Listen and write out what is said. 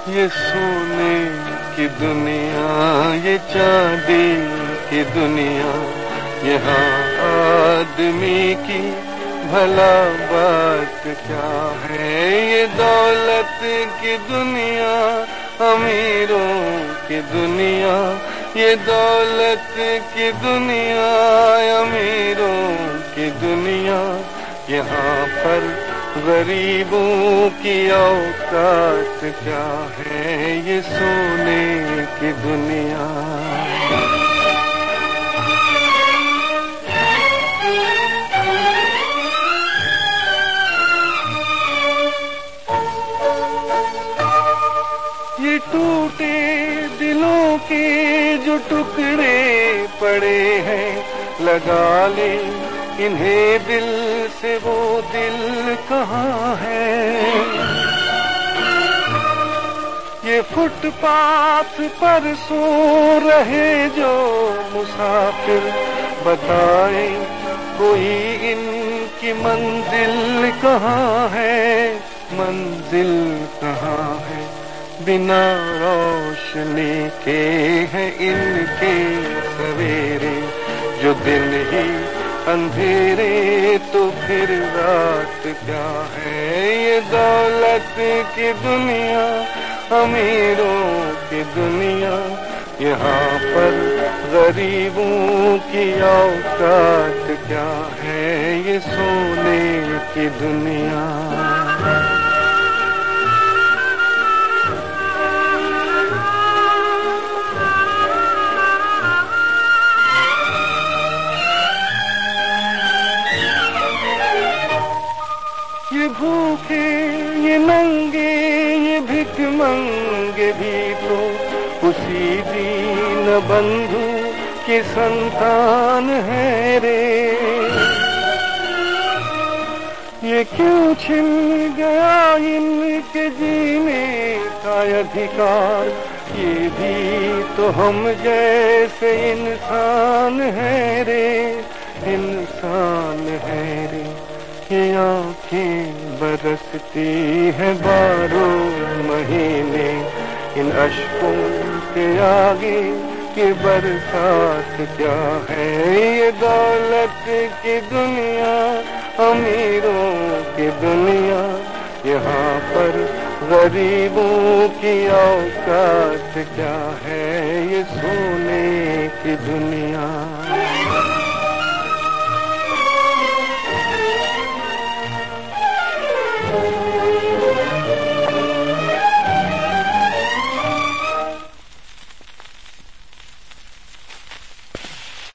ये सोने की दुनिया, ये चांदी की दुनिया, यहाँ आदमी की भला बात क्या है। ये दौलत की दुनिया, अमीरों की दुनिया, ये दौलत की दुनिया, अमीरों की दुनिया, यहाँ पर गरीबों की औकात क्या है। ये सोने की दुनिया। ये टूटे दिलों के जो टुकड़े पड़े हैं, लगा ले इन्हें दिल से, वो दिल कहाँ है। ये फुटपाथ पर सो रहे जो मुसाफिर, बताए कोई इनकी मंजिल कहाँ है, मंजिल कहाँ है। बिना रोशनी के हैं इनके सवेरे, जो दिन ही अंधेरे तो फिर रात क्या है। ये दौलत की दुनिया, अमीरों की दुनिया, यहाँ पर गरीबों की औकात क्या है। ये सोने की दुनिया। ये भूखे, ये नंगे, ये भिख मंगे भी तो उसी दीन बंधु की संतान है रे। ये क्यों छिन गया इनके जीने का अधिकार, ये भी तो हम जैसे इंसान है रे, इंसान है रे। ये आँखें बरसती हैं 12 महीने, इन अश्कों के आगे ये बरसात क्या है। ये दौलत की दुनिया, अमीरों की दुनिया, यहाँ पर गरीबों की औकात क्या है। ये सोने की दुनिया।